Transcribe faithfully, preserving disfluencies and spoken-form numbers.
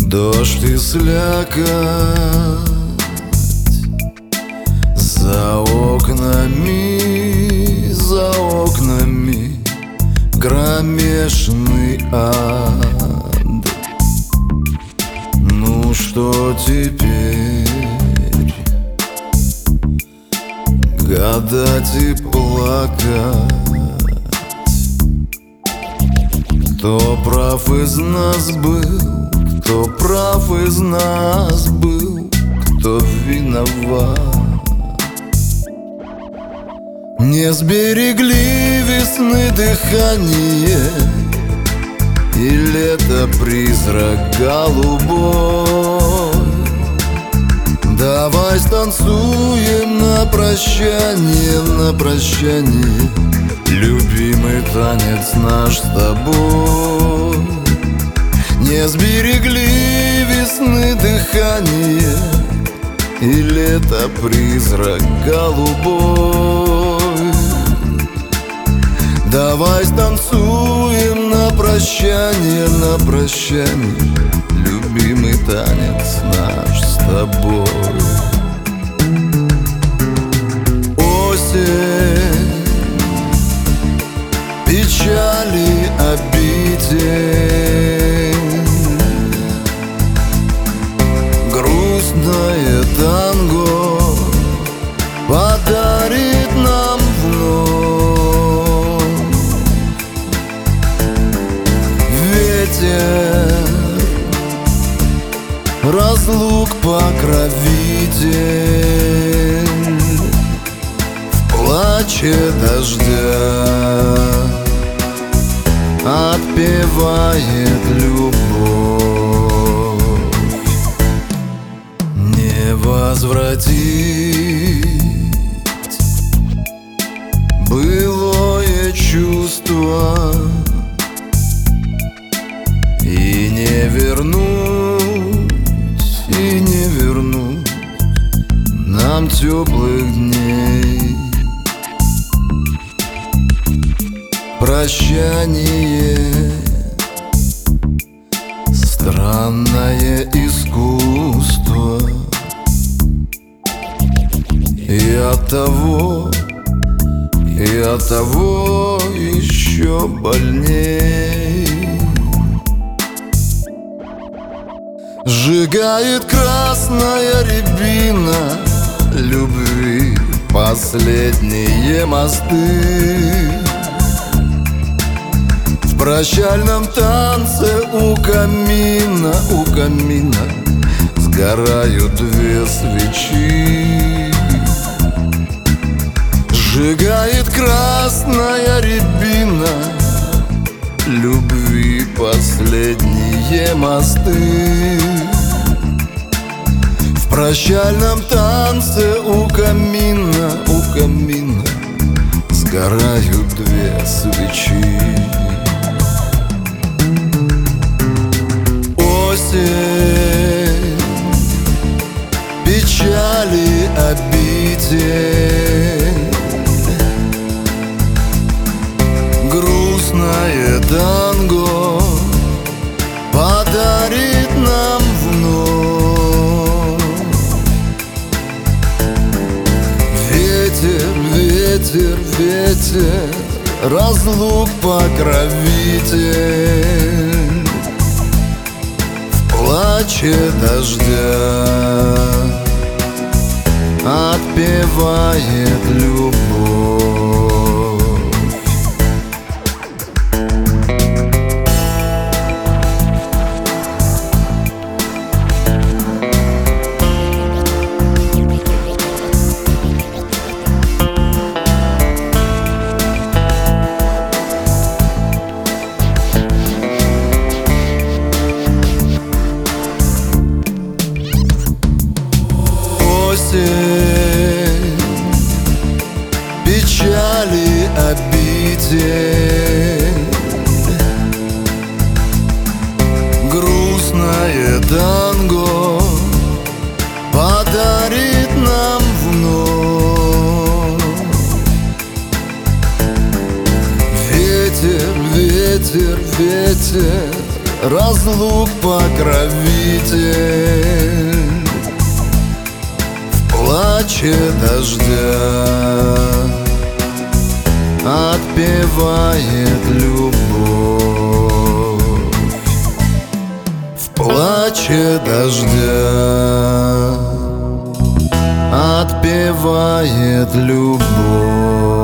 Дождь и слякоть за окнами, за окнами кромешный ад. Ну что теперь? Гадать и плакать. Кто прав из нас был? Кто прав из нас был? Кто виноват? Не сберегли весны дыхание, и лето призрак голубой. Давай станцуем на прощание, на прощание, любимый танец наш с тобой. Не сберегли весны дыхание, и лето призрак голубой. Давай станцуем на прощание, на прощание, любимый танец наш с тобой. Осень, печали, обиде, грустное танго подарит нам вновь. Ветер разлук покровитель, в плаче дождя отпевает любовь. Не возвратить былое чувство и не вернуть, и не вернуть нам теплых дней. Прощание — странное искусство, и оттого, и оттого еще больней. Сжигает красная рябина любви последние мосты. В прощальном танце у камина, у камина сгорают две свечи. Сжигает красная рябина любви последние мосты. В прощальном танце у камина, у камина сгорают две свечи. Осень, печали, обиде, грустное танго подарит нам вновь. Ветер, ветер, ветер, разлук покровитель, в плаче дождя отпевает любовь. Осень, печали, обиде, грустное танго подарит нам вновь. Ветер, ветер, ветер, разлук покровитель, в плаче дождя отпевает любовь, в плаче дождя отпевает любовь.